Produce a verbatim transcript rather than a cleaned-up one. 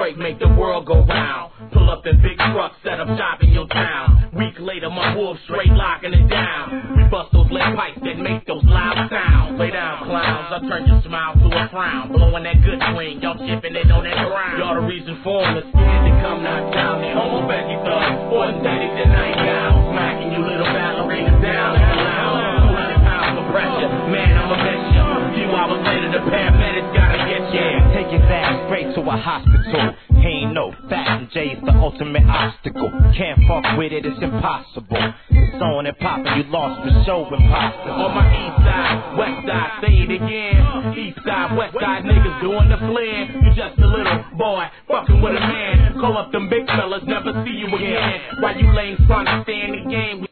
break, make the world go round. Pull up in big trucks, set up shop in your town. Week later, my wolves straight locking it down. We bust those lead pipes that make those loud sounds. Lay down, clowns, I turn your smile to a frown. Blowing that good swing, y'all chipping it on that ground. Y'all the reason for them, the scared to come knock down. They almost back you thugs, orthodox the night down. Smacking you little ballerinas down in the lounge. two hundred pounds of pressure, man, I'ma bet you. Few hours later, the paramedics gotta get you. Take his ass straight to a hospital. He ain't no fat and J's the ultimate obstacle. Can't fuck with it, it's impossible. It's on and poppin', you lost for show, impossible. On my east side, west side, say it again. East side, west side niggas doing the flare. You just a little boy, fucking with a man. Call up them big fellas, never see you again. While you lames trying to stay in the game.